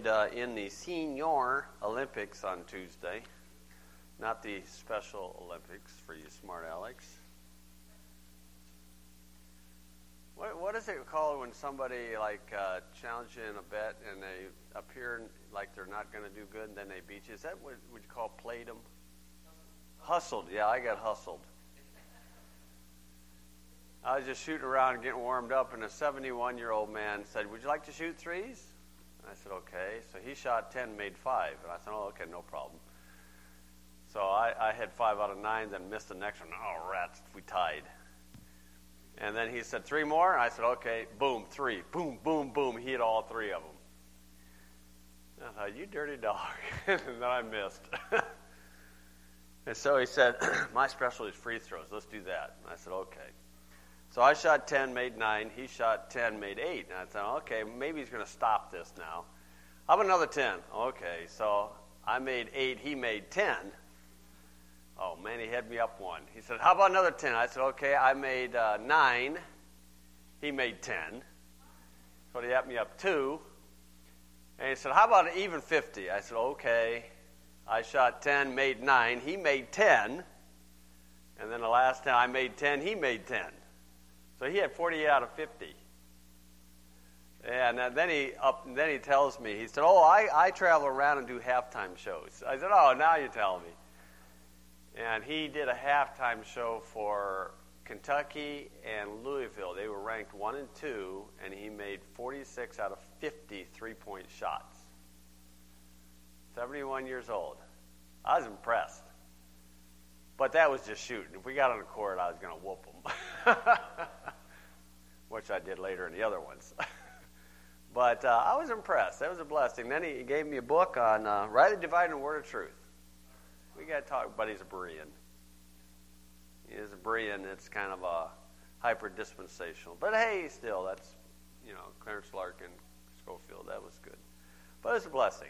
played in the Senior Olympics on Tuesday, not the Special Olympics for you smart Alex. What is it called when somebody challenges you in a bet and they appear like they're not going to do good and then they beat you? Is that what you call played them? Hustled. Yeah, I got hustled. I was just shooting around and getting warmed up, and a 71-year-old man said, "Would you like to shoot threes?" I said, "Okay." So he shot 10, made 5. And I said, "Oh, okay, no problem." So I had 5 out of 9, then missed the next one. Oh, rats, we tied. And then he said, 3 more? I said, "Okay." Boom, 3. Boom, boom, boom. He hit all 3 of them. I thought, "You dirty dog." And then I missed. And so he said, "My specialty is free throws. Let's do that." And I said, "Okay." So I shot 10, made 9. He shot 10, made 8. And I thought, okay, maybe he's going to stop this now. How about another 10? Okay, so I made 8. He made 10. Oh, man, he had me up 1. He said, "How about another 10? I said, "Okay." I made 9. He made 10. So he had me up 2. And he said, "How about an even 50? I said, "Okay." I shot 10, made 9. He made 10. And then the last time I made 10, he made 10. So he had 48 out of 50. And then he tells me, he said, "Oh, I travel around and do halftime shows." I said, "Oh, now you tell me." And he did a halftime show for Kentucky and Louisville. They were ranked 1 and 2, and he made 46 out of 50 three-point shots. 71 years old. I was impressed. But that was just shooting. If we got on the court, I was going to whoop him. Which I did later in the other ones. But I was impressed. That was a blessing. Then he gave me a book on rightly dividing the word of truth. We got to talk, but he's a Berean. He is a Berean. It's kind of a hyper-dispensational. But hey, still, that's, Clarence Larkin, Schofield. That was good. But it was a blessing.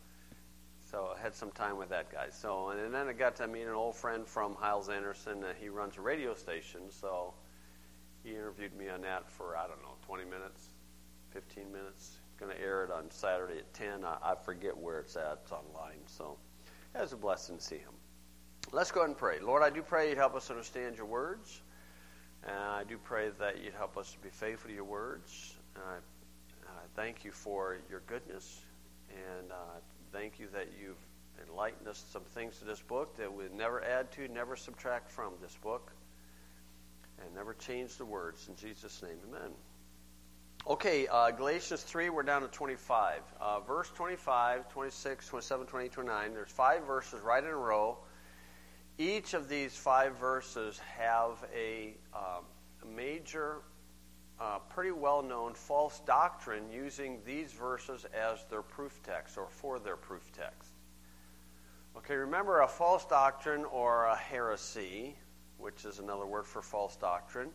So I had some time with that guy. So, and then I got to meet an old friend from Hyles Anderson. He runs a radio station, so he interviewed me on that for, 20 minutes, 15 minutes. Going to air it on Saturday at 10. I forget where it's at. It's online. So it was a blessing to see him. Let's go ahead and pray. Lord, I do pray you'd help us understand your words. And I do pray that you'd help us to be faithful to your words. And I thank you for your goodness. And thank you that you've enlightened us some things to this book that we never add to, never subtract from this book, and never change the words. In Jesus' name, amen. Okay, Galatians 3, we're down to 25. Verse 25, 26, 27, 28, 29. There's 5 verses right in a row. Each of these 5 verses have a major, pretty well-known false doctrine using these verses as their proof text or for their proof text. Okay, remember a false doctrine or a heresy, which is another word for false doctrine,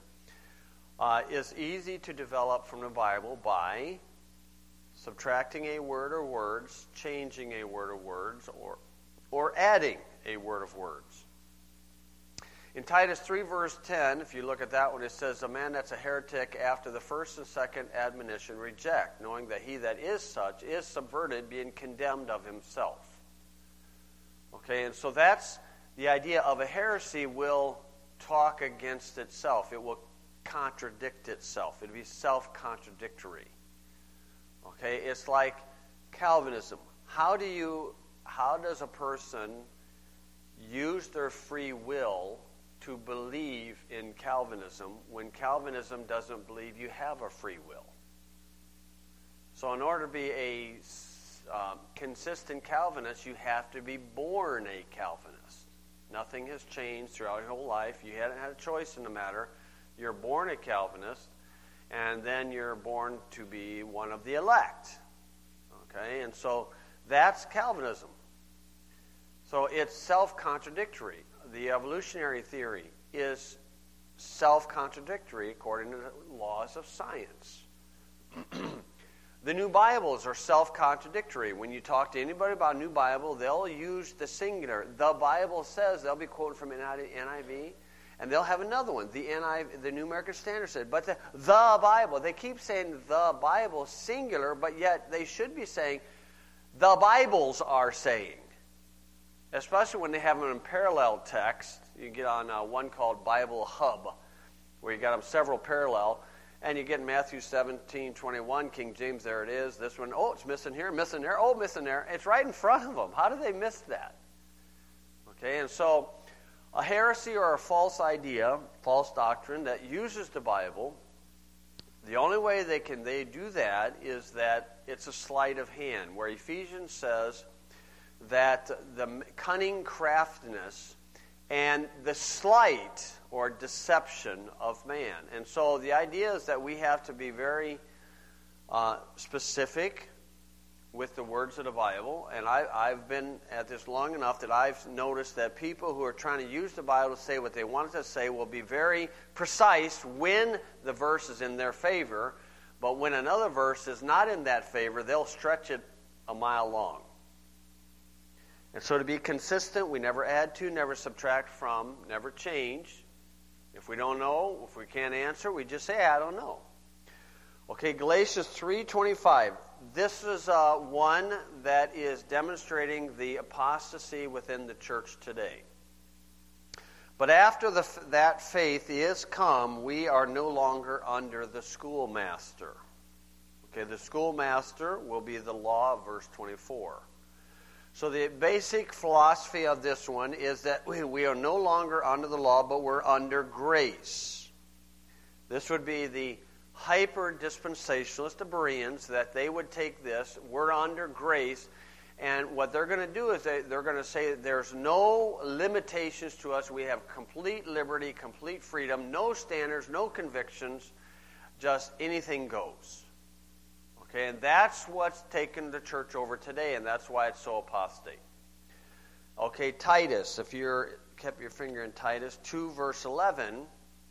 is easy to develop from the Bible by subtracting a word or words, changing a word or words, or adding a word of words. In Titus 3, verse 10, if you look at that one, it says, "A man that's a heretic after the first and second admonition reject, knowing that he that is such is subverted, being condemned of himself." Okay, and so that's the idea of a heresy will talk against itself. It will contradict itself. It'll be self-contradictory. Okay, it's like Calvinism. How does a person use their free will to believe in Calvinism when Calvinism doesn't believe you have a free will? So in order to be a consistent Calvinist, you have to be born a Calvinist. Nothing has changed throughout your whole life. You hadn't had a choice in the matter. You're born a Calvinist, and then you're born to be one of the elect. Okay, and so that's Calvinism. So it's self-contradictory. The evolutionary theory is self-contradictory according to the laws of science. The new Bibles are self-contradictory. When you talk to anybody about a new Bible, they'll use the singular. The Bible says, they'll be quoting from NIV, and they'll have another one. The New American Standard said, but the Bible. They keep saying the Bible singular, but yet they should be saying the Bibles are saying. Especially when they have them in parallel text. You get on one called Bible Hub, where you got them several parallel, and you get Matthew 17:21, King James, there it is. This one, oh, it's missing here, missing there, oh, missing there. It's right in front of them. How do they miss that? Okay, and so a heresy or a false idea, false doctrine that uses the Bible, the only way they do that is that it's a sleight of hand, where Ephesians says that the cunning craftiness and the sleight or deception of man. And so the idea is that we have to be very specific with the words of the Bible. And I've been at this long enough that I've noticed that people who are trying to use the Bible to say what they want it to say will be very precise when the verse is in their favor. But when another verse is not in that favor, they'll stretch it a mile long. And so to be consistent, we never add to, never subtract from, never change. If we don't know, if we can't answer, we just say, I don't know. Okay, Galatians 3:25. This is one that is demonstrating the apostasy within the church today. But after that faith is come, we are no longer under the schoolmaster. Okay, the schoolmaster will be the law, verse 24. So the basic philosophy of this one is that we are no longer under the law, but we're under grace. This would be the hyper-dispensationalist, the Bereans, that they would take this, we're under grace, and what they're going to do is they're going to say there's no limitations to us. We have complete liberty, complete freedom, no standards, no convictions, just anything goes. Okay, and that's what's taken the church over today, and that's why it's so apostate. Okay, Titus, if you kept your finger in Titus 2, verse 11,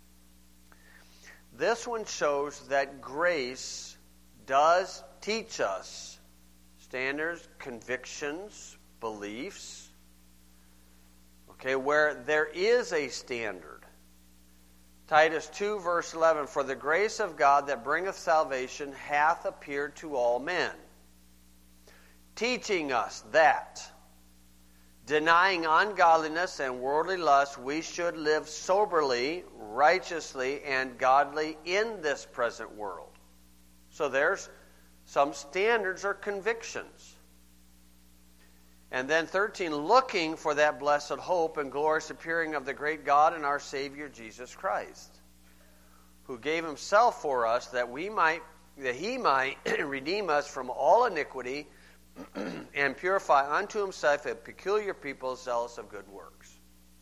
this one shows that grace does teach us standards, convictions, beliefs, okay, where there is a standard. Titus 2, verse 11, for the grace of God that bringeth salvation hath appeared to all men, teaching us that, denying ungodliness and worldly lust, we should live soberly, righteously, and godly in this present world. So there's some standards or convictions. And then 13, looking for that blessed hope and glorious appearing of the great God and our Savior Jesus Christ, who gave himself for us that he might redeem us from all iniquity and purify unto himself a peculiar people zealous of good works.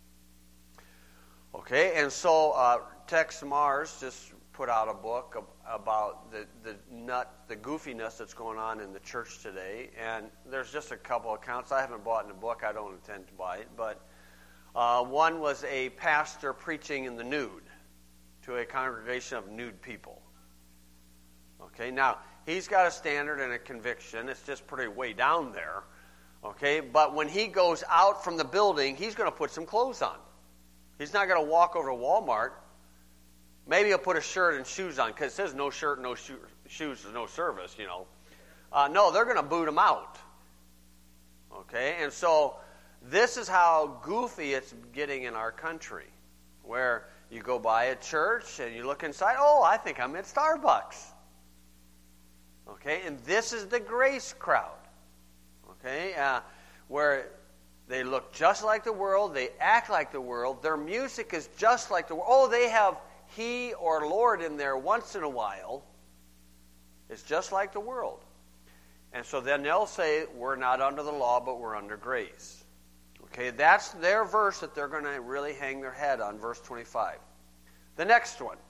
Okay, and so Tex Mars just put out a book about the goofiness that's going on in the church today, and there's just a couple accounts. I haven't bought the book. I don't intend to buy it, but one was a pastor preaching in the nude to a congregation of nude people. Okay, now he's got a standard and a conviction. It's just pretty way down there. Okay, but when he goes out from the building, he's going to put some clothes on. He's not going to walk over to Walmart. Maybe he'll put a shirt and shoes on, because it says no shirt, no shoes, no service, you know. No, they're going to boot him out. Okay, and so this is how goofy it's getting in our country, where you go by a church and you look inside, oh, I think I'm at Starbucks. Okay, and this is the grace crowd. Okay, where they look just like the world, they act like the world, their music is just like the world. Oh, they have He or Lord in there once in a while. It's just like the world. And so then they'll say, we're not under the law, but we're under grace. Okay, that's their verse that they're going to really hang their head on, verse 25. The next one.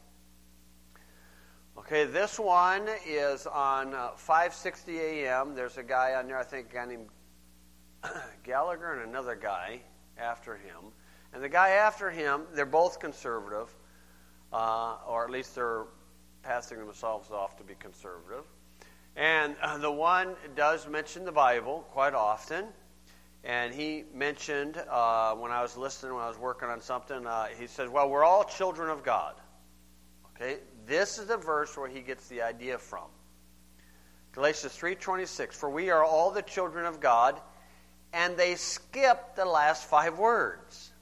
Okay, this one is on 5:60 a.m. There's a guy on there, I think a guy named Gallagher and another guy after him. And the guy after him, they're both conservative, or at least they're passing themselves off to be conservative. And the one does mention the Bible quite often. And he mentioned, when I was listening, when I was working on something, he said, well, we're all children of God. Okay, this is the verse where he gets the idea from. Galatians 3:26, for we are all the children of God, and they skip the last 5 words.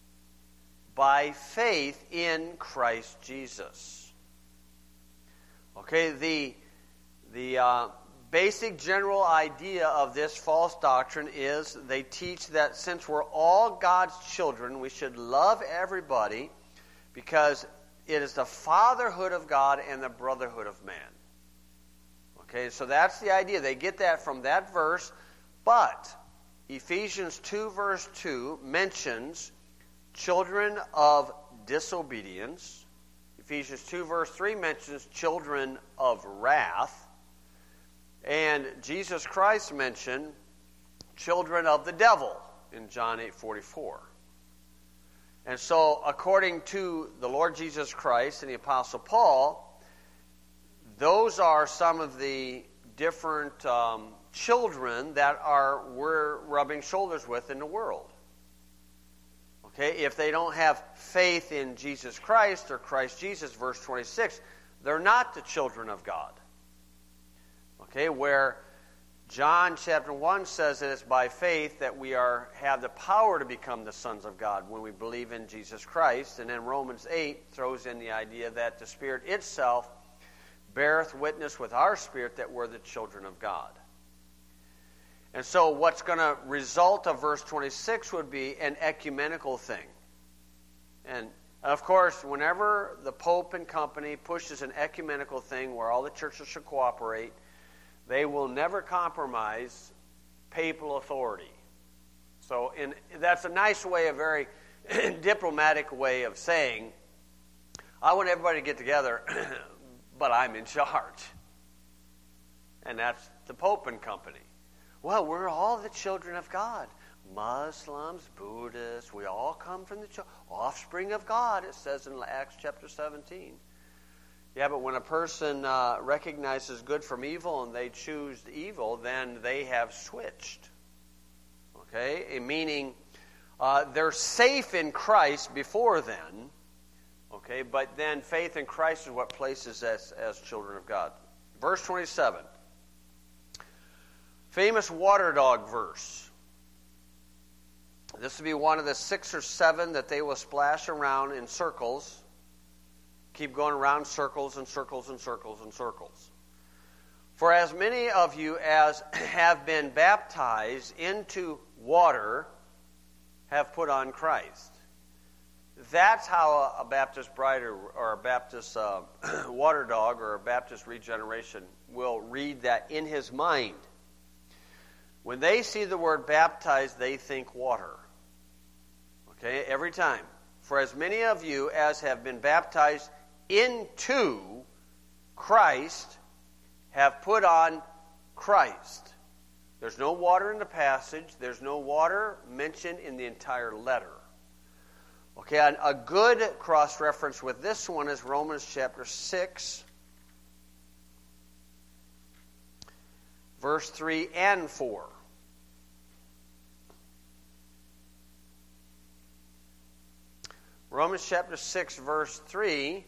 By faith in Christ Jesus. Okay, the basic general idea of this false doctrine is they teach that since we're all God's children, we should love everybody because it is the fatherhood of God and the brotherhood of man. Okay, so that's the idea. They get that from that verse, but Ephesians 2 verse 2 mentions children of disobedience. Ephesians 2 verse 3 mentions children of wrath. And Jesus Christ mentioned children of the devil in John 8:44. And so, according to the Lord Jesus Christ and the Apostle Paul, those are some of the different children that we're rubbing shoulders with in the world. Okay, if they don't have faith in Jesus Christ or Christ Jesus, verse 26, they're not the children of God. Okay, where John chapter 1 says that it's by faith that we have the power to become the sons of God when we believe in Jesus Christ. And then Romans 8 throws in the idea that the Spirit itself beareth witness with our spirit that we're the children of God. And so what's going to result of verse 26 would be an ecumenical thing. And of course, whenever the Pope and company pushes an ecumenical thing where all the churches should cooperate, they will never compromise papal authority. So that's a nice way, a very diplomatic way of saying, I want everybody to get together, but I'm in charge. And that's the Pope and company. Well, we're all the children of God. Muslims, Buddhists, we all come from the offspring of God, it says in Acts chapter 17. Yeah, but when a person recognizes good from evil and they choose evil, then they have switched. Okay? Meaning they're safe in Christ before then. Okay? But then faith in Christ is what places us as children of God. Verse 27. Famous water dog verse. This will be one of the 6 or 7 that they will splash around in circles. Keep going around circles and circles and circles and circles. For as many of you as have been baptized into water have put on Christ. That's how a Baptist bride or a Baptist water dog or a Baptist regeneration will read that in his mind. When they see the word baptized, they think water. Okay, every time. For as many of you as have been baptized into Christ have put on Christ. There's no water in the passage. There's no water mentioned in the entire letter. Okay, a good cross-reference with this one is Romans chapter 6, verse 3 and 4. Romans chapter 6, verse 3.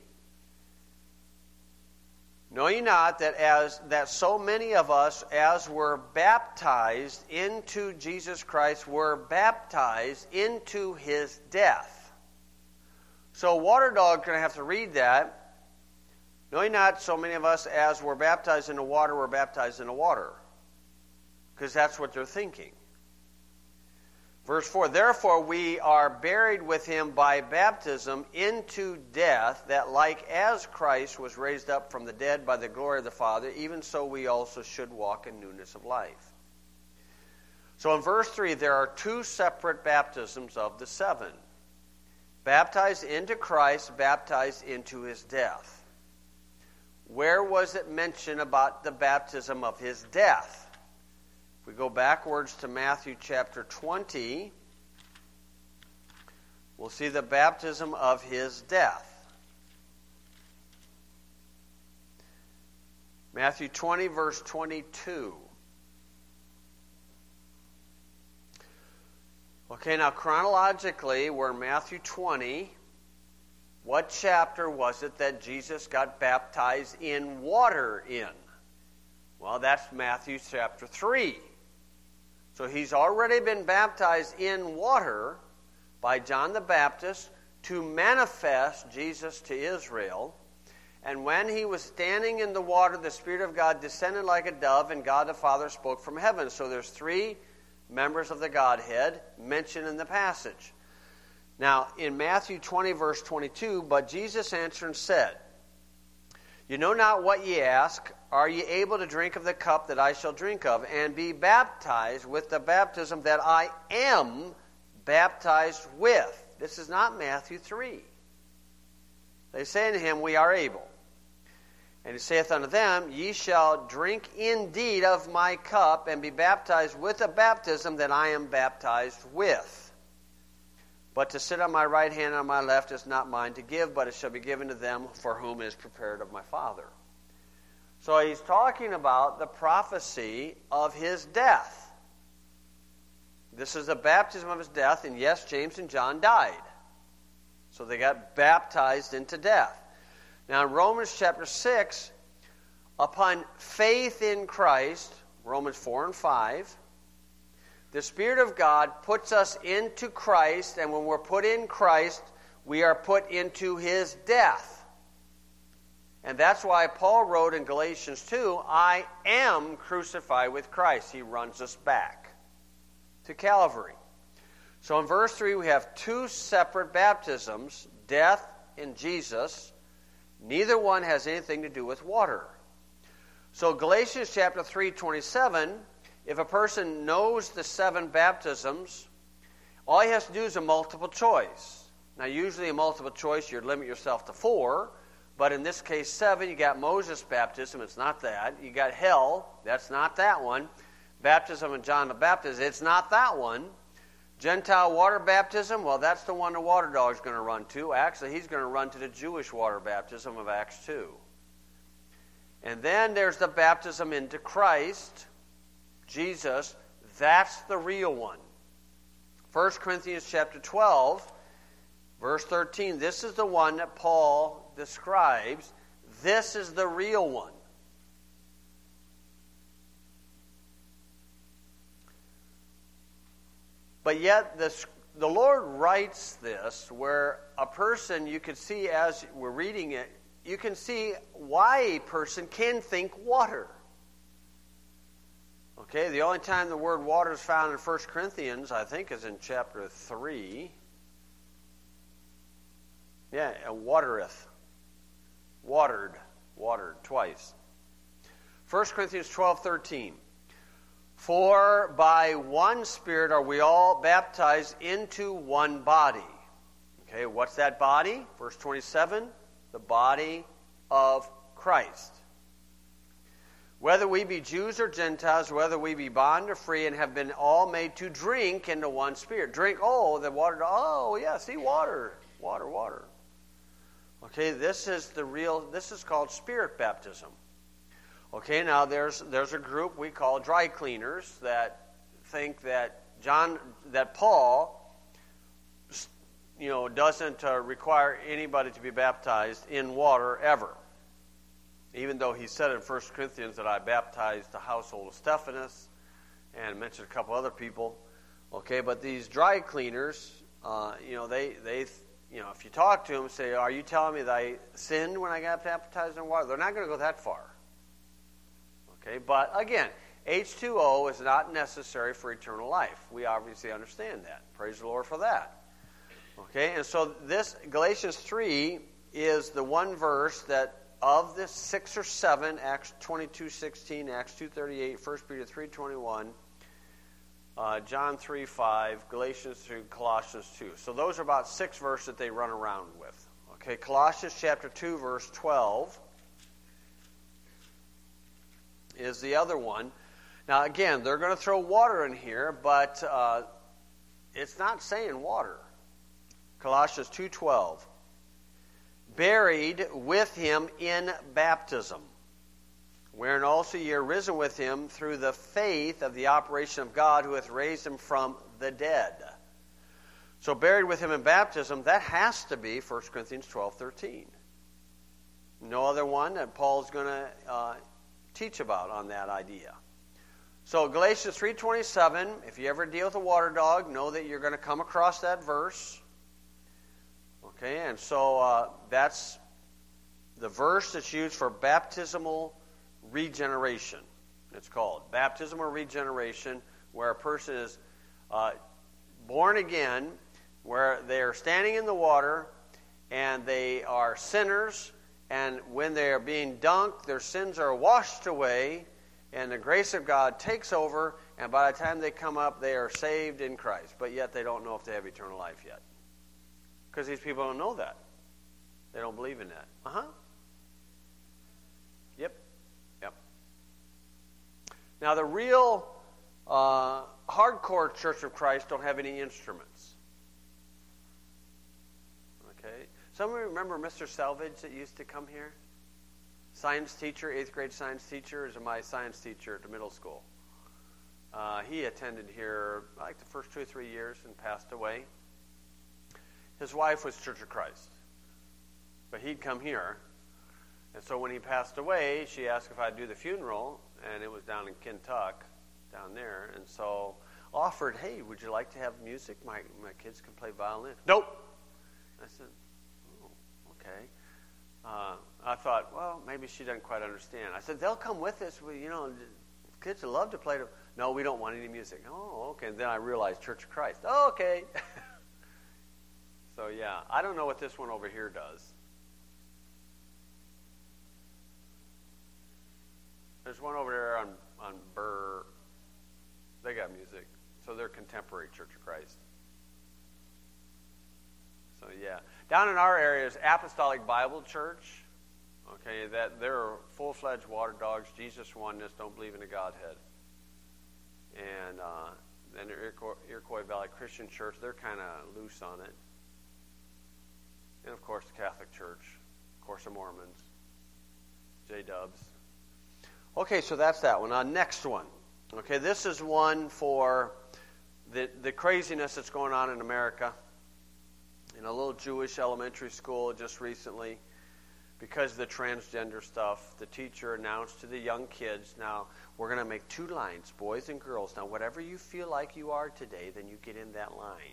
Know ye not that so many of us as were baptized into Jesus Christ were baptized into his death? So water dog going to have to read that. Know ye not so many of us as were baptized into water were baptized into water? Because that's what they're thinking. Verse 4, therefore we are buried with him by baptism into death, that like as Christ was raised up from the dead by the glory of the Father, even so we also should walk in newness of life. So in verse 3, there are 2 separate baptisms of the 7. Baptized into Christ, baptized into his death. Where was it mentioned about the baptism of his death? If we go backwards to Matthew chapter 20, we'll see the baptism of his death. Matthew 20, verse 22. Okay, now chronologically, we're in Matthew 20. What chapter was it that Jesus got baptized in water in? Well, that's Matthew chapter 3. So he's already been baptized in water by John the Baptist to manifest Jesus to Israel. And when he was standing in the water, the Spirit of God descended like a dove, and God the Father spoke from heaven. So there's three members of the Godhead mentioned in the passage. Now, in Matthew 20, verse 22, but Jesus answered and said, you know not what ye ask. Are ye able to drink of the cup that I shall drink of, and be baptized with the baptism that I am baptized with? This is not Matthew 3. They say unto him, we are able. And he saith unto them, ye shall drink indeed of my cup, and be baptized with the baptism that I am baptized with. But to sit on my right hand and on my left is not mine to give, but it shall be given to them for whom it is prepared of my Father. So he's talking about the prophecy of his death. This is the baptism of his death, and yes, James and John died. So they got baptized into death. Now in Romans chapter 6, upon faith in Christ, Romans 4 and 5, the Spirit of God puts us into Christ, and when we're put in Christ, we are put into his death. And that's why Paul wrote in Galatians 2, I am crucified with Christ. He runs us back to Calvary. So in verse 3, we have two separate baptisms, death in Jesus. Neither one has anything to do with water. So Galatians chapter 3:27, if a person knows the 7 baptisms, all he has to do is a multiple choice. Now, usually a multiple choice, you'd limit yourself to 4. But in this case, 7. You got Moses' baptism. It's not that. You got hell. That's not that one. Baptism of John the Baptist. It's not that one. Gentile water baptism. Well, that's the one the water dog is going to run to. Actually, he's going to run to the Jewish water baptism of Acts 2. And then there's the baptism into Christ, Jesus. That's the real one. 1 Corinthians chapter 12, verse 13. This is the one that Paul describes. This is the real one. But yet the Lord writes this where a person, you can see as we're reading it, you can see why a person can think water. Okay, the only time the word water is found in 1 Corinthians, I think, is in chapter 3. Yeah, watereth. Watered twice. 1 Corinthians 12:13. For by one Spirit are we all baptized into one body. Okay, what's that body? Verse 27, the body of Christ. Whether we be Jews or Gentiles, whether we be bond or free, and have been all made to drink into one Spirit. Drink, the water, yeah, see, water. Okay, this is called Spirit baptism. Okay, now there's a group we call dry cleaners that think that Paul, doesn't require anybody to be baptized in water ever. Even though he said in 1 Corinthians that I baptized the household of Stephanas and mentioned a couple other people. Okay, but these dry cleaners, they if you talk to them, say, are you telling me that I sinned when I got baptized in water? They're not going to go that far. Okay, but again, H2O is not necessary for eternal life. We obviously understand that. Praise the Lord for that. Okay, and so this Galatians 3 is the one verse that of the 6 or 7, Acts 22:16, Acts 2:38, 1 Peter 3:21, John 3:5, Galatians 3, Colossians 2. So those are about 6 verses that they run around with. Okay, Colossians chapter 2, verse 12 is the other one. Now again, they're going to throw water in here, but it's not saying water. Colossians 2:12. Buried with him in baptism, wherein also ye are risen with him through the faith of the operation of God who hath raised him from the dead. So buried with him in baptism, that has to be 1 Corinthians 12:13. No other one that Paul's going to teach about on that idea. So Galatians 3:27, if you ever deal with a water dog, know that you're going to come across that verse. Okay, and so that's the verse that's used for baptismal regeneration. It's called baptismal regeneration, where a person is born again, where they are standing in the water and they are sinners, and when they are being dunked, their sins are washed away, and the grace of God takes over, and by the time they come up, they are saved in Christ. But yet they don't know if they have eternal life yet. Because these people don't know that. They don't believe in that. Yep. Now the real hardcore Church of Christ don't have any instruments. Okay. Somebody remember Mr. Salvage that used to come here? Science teacher, 8th grade science teacher, is my science teacher at the middle school. He attended here like the first 2 or 3 years and passed away. His wife was Church of Christ, but he'd come here. And so when he passed away, she asked if I'd do the funeral, and it was down in Kentucky, down there. And so offered, hey, would you like to have music? My kids can play violin. Nope. I said, oh, okay. I thought, well, maybe she doesn't quite understand. I said, they'll come with us. Well, kids would love to play. No, we don't want any music. Oh, okay. And then I realized Church of Christ. Oh, okay. So, yeah, I don't know what this one over here does. There's one over there on Burr. They got music. So they're contemporary Church of Christ. So, yeah. Down in our area is Apostolic Bible Church. Okay, that they're full-fledged water dogs, Jesus oneness, don't believe in the Godhead. And then the Iroquois Valley Christian Church, they're kind of loose on it. And, of course, the Catholic Church, Course of Mormons, J-Dubs. Okay, so that's that one. Next one. Okay, this is one for the craziness that's going on in America. In a little Jewish elementary school just recently, because of the transgender stuff, the teacher announced to the young kids, now, we're going to make 2 lines, boys and girls. Now, whatever you feel like you are today, then you get in that line.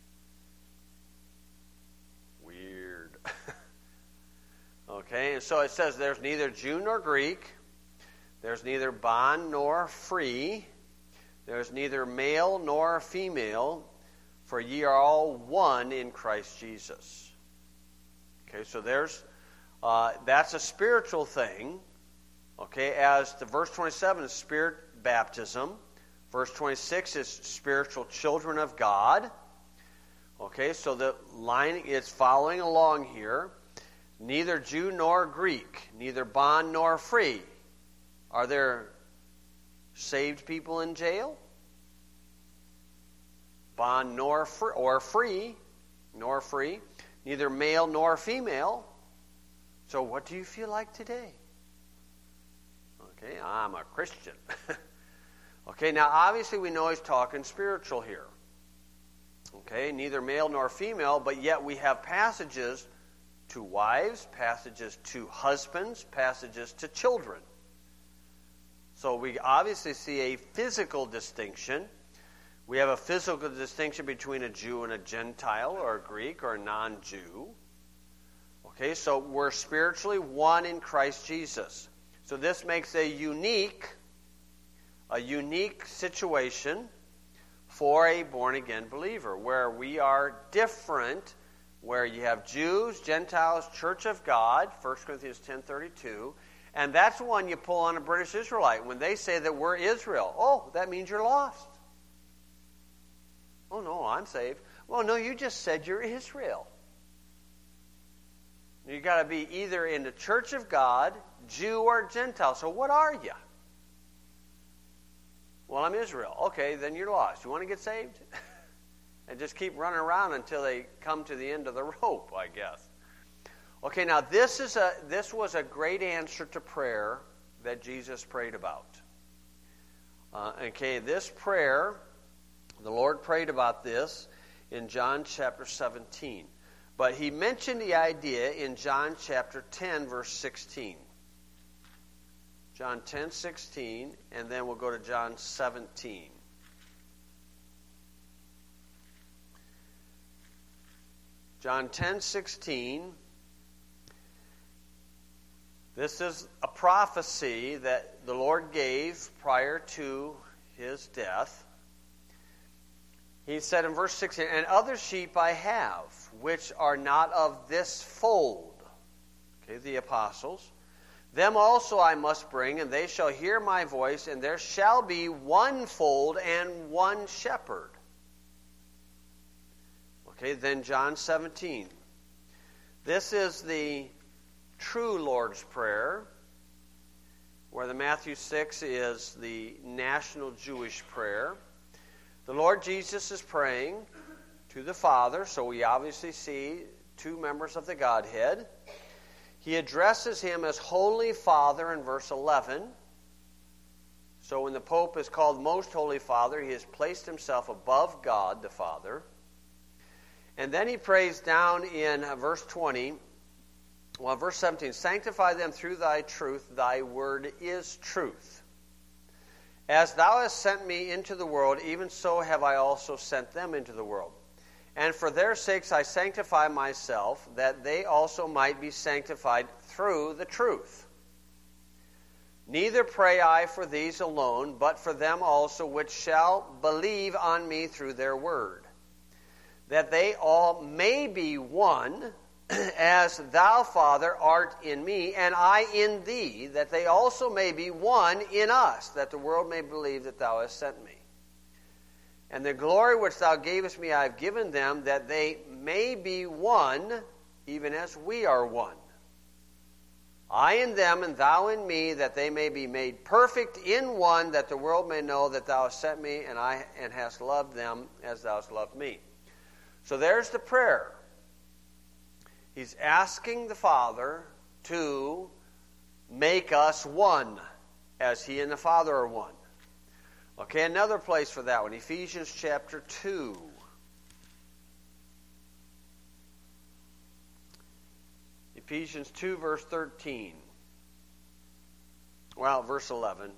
Weird. Okay, and so it says there's neither Jew nor Greek. There's neither bond nor free. There's neither male nor female, for ye are all one in Christ Jesus. Okay, so that's a spiritual thing. Okay, as the verse 27 is spirit baptism. Verse 26 is spiritual children of God. Okay, so the line is following along here. Neither Jew nor Greek, neither bond nor free. Are there saved people in jail? Bond nor free, nor free. Neither male nor female. So what do you feel like today? Okay, I'm a Christian. Okay, now obviously we know he's talking spiritual here. Okay, neither male nor female, but yet we have passages to wives, passages to husbands, passages to children. So we obviously see a physical distinction. We have a physical distinction between a Jew and a Gentile, or a Greek, or a non-Jew. Okay, so we're spiritually one in Christ Jesus. So this makes a unique situation for a born-again believer, where we are different, where you have Jews, Gentiles, Church of God, 1 Corinthians 10:32, and that's one you pull on a British Israelite. When they say that we're Israel, oh, that means you're lost. Oh, no, I'm saved. Well, no, you just said you're Israel. You've got to be either in the Church of God, Jew or Gentile. So what are you? Well, I'm Israel. Okay, then you're lost. You want to get saved? And just keep running around until they come to the end of the rope, I guess. Okay, now this was a great answer to prayer that Jesus prayed about. Okay, this prayer, the Lord prayed about this in John chapter 17. But he mentioned the idea in John chapter 10, verse 16. John 10:16, and then we'll go to John 17. John 10:16. This is a prophecy that the Lord gave prior to his death. He said in verse 16, "And other sheep I have, which are not of this fold." Okay, the apostles. "Them also I must bring, and they shall hear my voice, and there shall be one fold and one shepherd." Okay, then John 17. This is the true Lord's Prayer, where the Matthew 6 is the national Jewish prayer. The Lord Jesus is praying to the Father, so we obviously see two members of the Godhead. He addresses him as Holy Father in verse 11. So when the Pope is called Most Holy Father, he has placed himself above God the Father. And then he prays down in verse 20, verse 17, "Sanctify them through thy truth, thy word is truth. As thou hast sent me into the world, even so have I also sent them into the world. And for their sakes I sanctify myself, that they also might be sanctified through the truth. Neither pray I for these alone, but for them also which shall believe on me through their word, that they all may be one, as thou, Father, art in me, and I in thee, that they also may be one in us, that the world may believe that thou hast sent me. And the glory which thou gavest me I have given them, that they may be one, even as we are one. I in them, and thou in me, that they may be made perfect in one, that the world may know that thou hast sent me, and hast loved them as thou hast loved me." So there's the prayer. He's asking the Father to make us one, as he and the Father are one. Okay, another place for that one, Ephesians chapter 2. Ephesians 2, verse 13. Well, verse 11.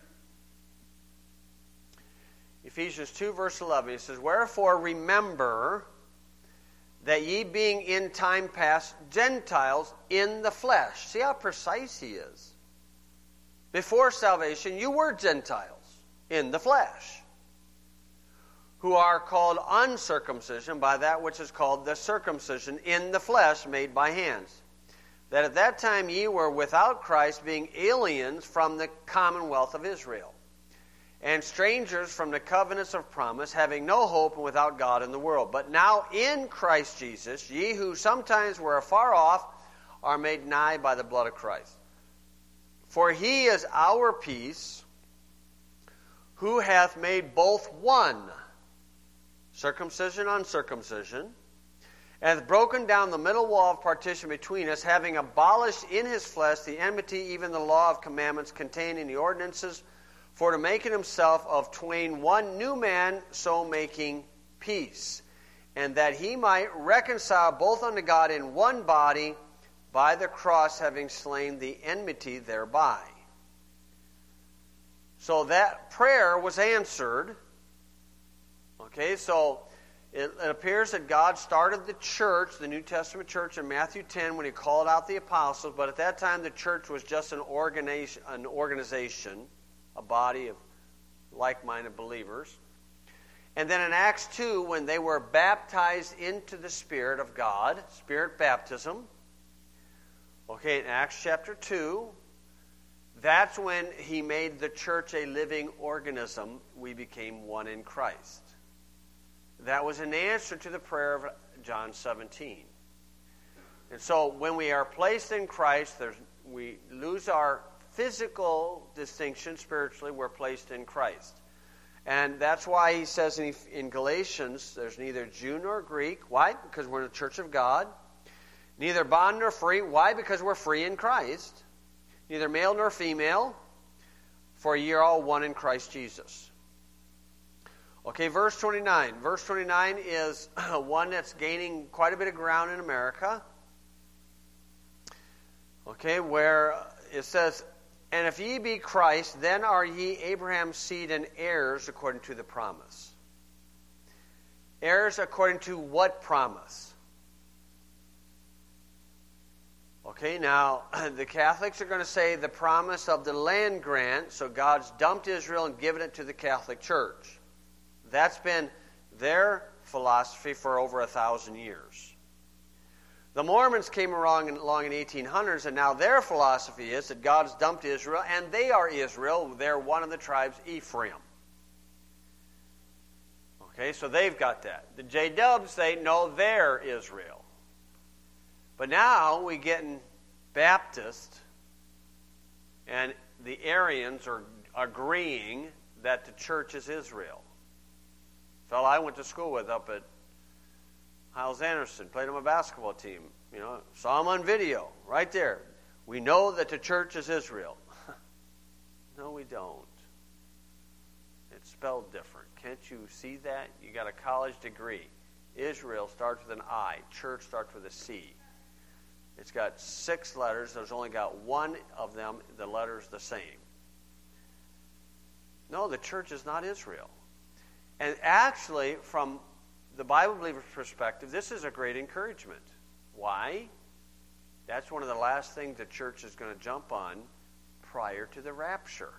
Ephesians 2, verse 11, he says, "Wherefore remember that ye being in time past Gentiles in the flesh." See how precise he is. Before salvation, you were Gentiles in the flesh, who are called uncircumcision by that which is called the circumcision in the flesh made by hands. That at that time ye were without Christ, being aliens from the commonwealth of Israel, and strangers from the covenants of promise, having no hope and without God in the world. But now in Christ Jesus, ye who sometimes were afar off are made nigh by the blood of Christ. For he is our peace, who hath made both one, circumcision, uncircumcision, and hath broken down the middle wall of partition between us, having abolished in his flesh the enmity, even the law of commandments contained in the ordinances, for to make in himself of twain one new man, so making peace, and that he might reconcile both unto God in one body by the cross, having slain the enmity thereby. So that prayer was answered. Okay, so it appears that God started the church, the New Testament church, in Matthew 10 when he called out the apostles, but at that time the church was just an organization, a body of like-minded believers. And then in Acts 2, when they were baptized into the Spirit of God, Spirit baptism, okay, in Acts chapter 2, that's when he made the church a living organism. We became one in Christ. That was an answer to the prayer of John 17. And so when we are placed in Christ, we lose our physical distinction spiritually. We're placed in Christ. And that's why he says in Galatians, there's neither Jew nor Greek. Why? Because we're in the church of God. Neither bond nor free. Why? Because we're free in Christ. Neither male nor female, for ye are all one in Christ Jesus. Okay, verse 29. Verse 29 is one that's gaining quite a bit of ground in America. Okay, where it says, And if ye be Christ, then are ye Abraham's seed and heirs according to the promise. Heirs according to what promise? Okay, now, the Catholics are going to say the promise of the land grant, so God's dumped Israel and given it to the Catholic Church. That's been their philosophy for over 1,000 years. The Mormons came along in the 1800s, and now their philosophy is that God's dumped Israel, and they are Israel. They're one of the tribes, Ephraim. Okay, so they've got that. The J-Dubs say, no, they're Israel. But now we get in Baptist, and the Arians are agreeing that the church is Israel. A fellow I went to school with up at Hyles Anderson, played on my basketball team. You know, saw him on video, right there. We know that the church is Israel. No, we don't. It's spelled different. Can't you see that? You got a college degree. Israel starts with an I. Church starts with a C. It's got 6 letters. There's only got one of them. The letter's the same. No, the church is not Israel. And actually, from the Bible believer's perspective, this is a great encouragement. Why? That's one of the last things the church is going to jump on prior to the rapture.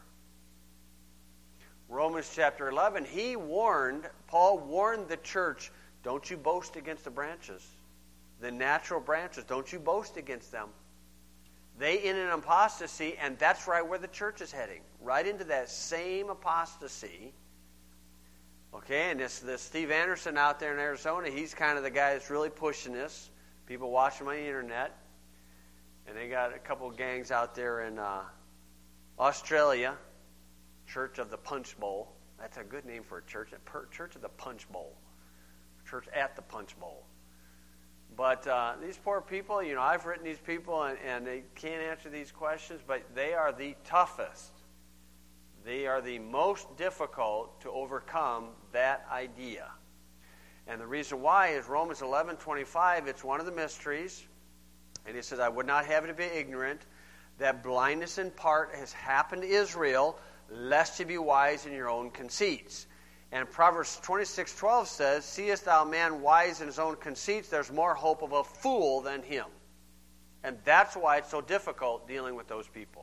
Romans chapter 11, Paul warned the church, don't you boast against the branches. The natural branches, don't you boast against them. They in an apostasy, and that's right where the church is heading. Right into that same apostasy. Okay, and this Steve Anderson out there in Arizona, he's kind of the guy that's really pushing this. People watching my internet. And they got a couple of gangs out there in Australia, Church of the Punch Bowl. That's a good name for a church. Church of the Punch Bowl. Church at the Punch Bowl. But these poor people, you know, I've written these people, and they can't answer these questions, but they are the toughest. They are the most difficult to overcome that idea. And the reason why is Romans 11:25, it's one of the mysteries. And he says, I would not have you to be ignorant, that blindness in part has happened to Israel, lest you be wise in your own conceits. And Proverbs 26:12 says, seest thou a man wise in his own conceits, there's more hope of a fool than him. And that's why it's so difficult dealing with those people.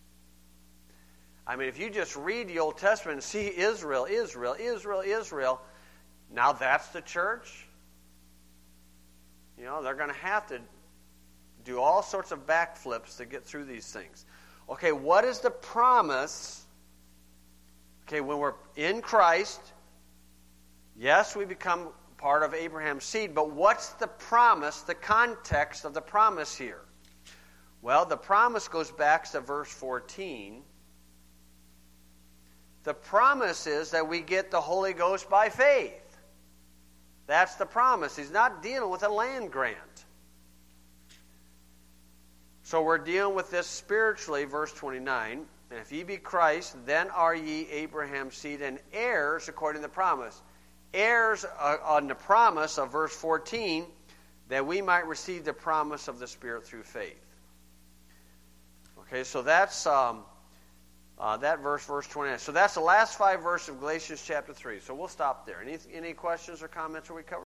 I mean, if you just read the Old Testament and see Israel, Israel, Israel, Israel, now that's the church. You know, they're going to have to do all sorts of backflips to get through these things. Okay, what is the promise? Okay, when we're in Christ, yes, we become part of Abraham's seed, but what's the promise, the context of the promise here? Well, the promise goes back to verse 14. The promise is that we get the Holy Ghost by faith. That's the promise. He's not dealing with a land grant. So we're dealing with this spiritually, verse 29. And if ye be Christ, then are ye Abraham's seed and heirs according to the promise. Heirs on the promise of verse 14, that we might receive the promise of the Spirit through faith. Okay, so that's that verse 29. So that's the last 5 verses of Galatians chapter 3. So we'll stop there. Any questions or comments? Are we covered?